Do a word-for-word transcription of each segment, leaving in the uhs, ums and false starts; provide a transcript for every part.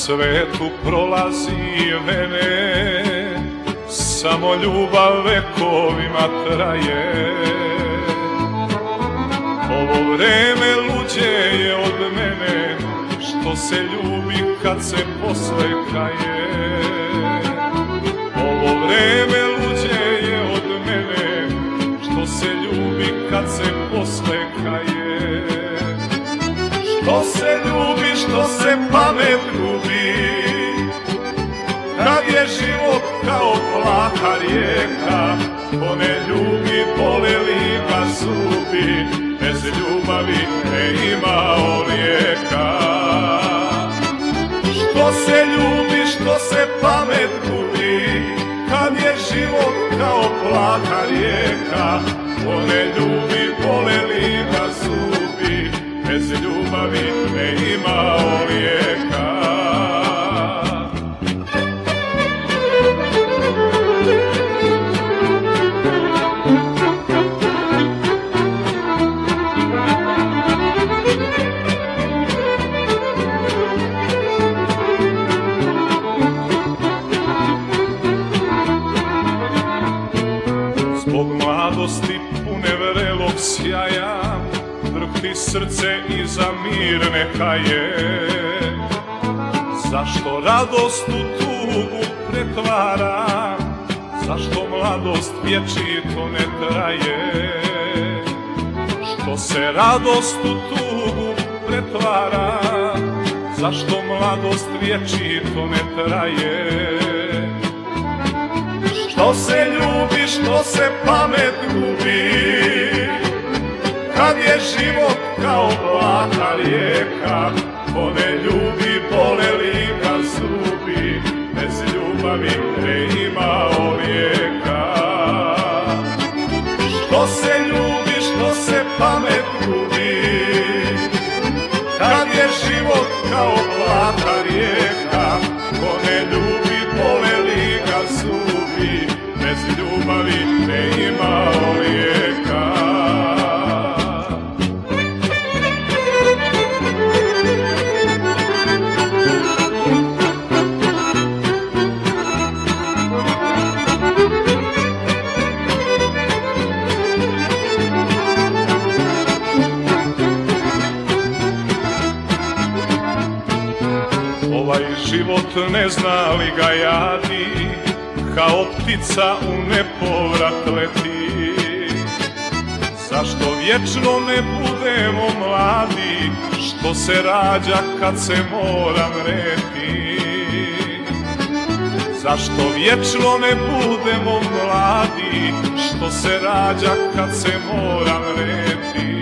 svetu prolazi mene, samo ljubav vekovima traje. Ovo vreme luđe je od mene, što se ljubi kad se posle kaje. Ovo vreme luđe je od mene, što se ljubi kad se posle kaje. Što se ljubi, što se pamet gubi, kad je život kao plaka rijeka. Ko ne ljubi, boleli ga zubi, bez ljubavi ne ima lijeka. Što se ljubi, što se pamet gubi, kad je život kao plaka rijeka. Ko ne ljubi, boleli ga zubi, bez ljubavi ne ima lijeka. Zbog mladosti pune vrelog sjaja, drhti srce i za mir neka je. Zašto radost u tugu pretvara, zašto mladost vječito ne traje? Što se radost u tugu pretvara, zašto mladost vječito ne traje? Što se ljubi, što se pamet gubi, kad je život kao plaka rijeka. Ko ne ljubi, boleli ga zubi, bez ljubavi ne ima lijeka. Što se ljubi, što se pamet gubi, kad je život kao plaka rijeka. Ko ne ljubi, boleli ga zubi, bez ljubavi ne ima lijeka. Ovaj život ne zna li ga jadi, kao ptica u nepovrat leti. Zašto vječno ne budemo mladi, što se rađa kad se mora mreti? Zašto vječno ne budemo mladi, što se rađa kad se mora mreti?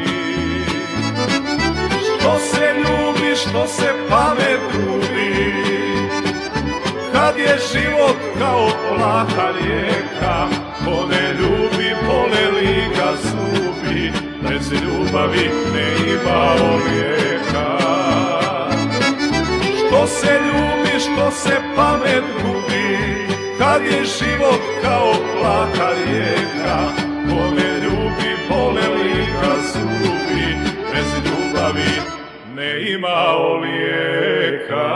Što se ljubi, što se pamet gubi, kad je život kao plaka rijeka. Ko ne ljubi, boleli ga zubi, bez ljubavi ne ima lijeka. Što se ljubi, što se pamet gubi, kad je život kao plaka rijeka. Ko ne ljubi, boleli ga zubi, bez ljubavi ne ima lijeka.